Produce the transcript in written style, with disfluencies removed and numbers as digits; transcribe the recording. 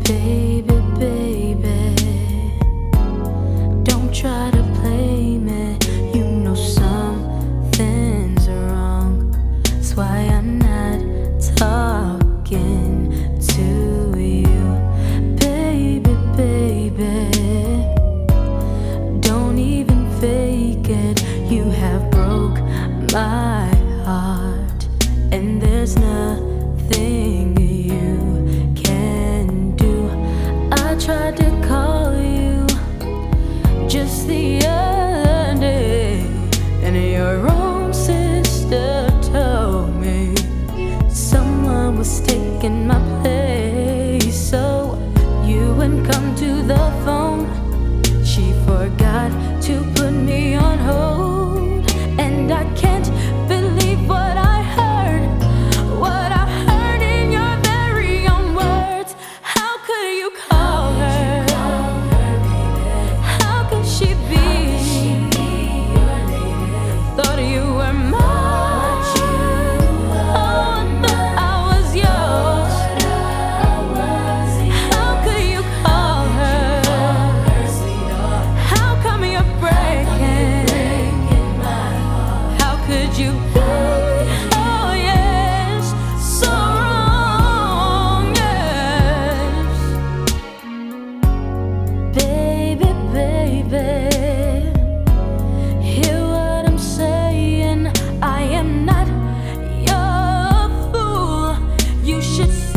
Baby, baby, don't try to play me. You know something's wrong. That's why I'm not talking to you. Baby, baby, don't even fake it. You have broke my heart, and there's nothing you can do. I tried to call you just the other day, and your own sister told me someone was taking my place. So you wouldn't come to the phone. She forgot to put me on hold, and I can't believe what I heard. What I heard in your very own words. How could you call her? How could she be? Thought you were mine. Oh, but I was yours. How could you call her? How come you're breaking? How could you be? Oh yes, so wrong, yes. Baby, baby, hear what I'm saying. I am not your fool. You should